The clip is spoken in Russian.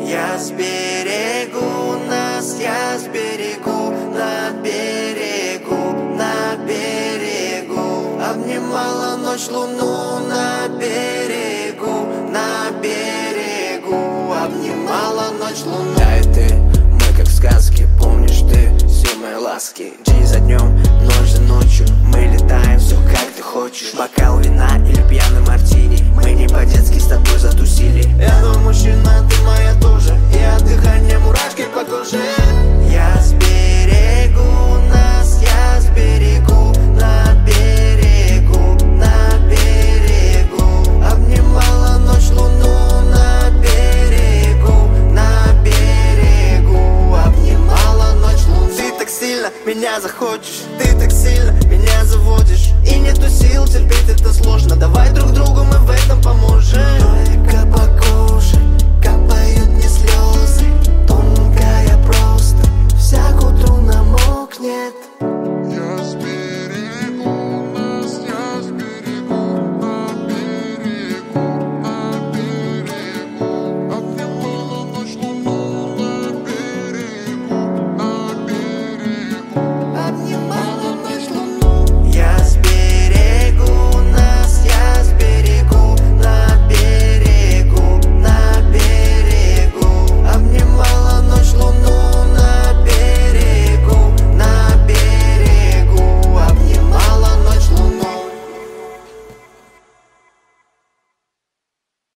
Я сберегу нас, я сберегу на берегу, на берегу. Обнимала ночь луну на берегу, на берегу. Обнимала ночь луну. Я и ты, мы как в сказке, помнишь ты все мои ласки. День за днем, ночь за ночью, мы летаем, все как ты хочешь. Бокал вина или пьяный мартини, мы не по-детски с тобой затусили. Я твой мужчина, ты моя тоже, и от дыхания мурашки по коже. Я сберегу нас, я сберегу на берегу, на берегу. Обнимала ночь луну на берегу, на берегу. Обнимала ночь луну. Ты так сильно меня захочешь, ты так сильно меня заводишь, и нету сил терпеть это сложно. Давай друг другу мы в этом поможем.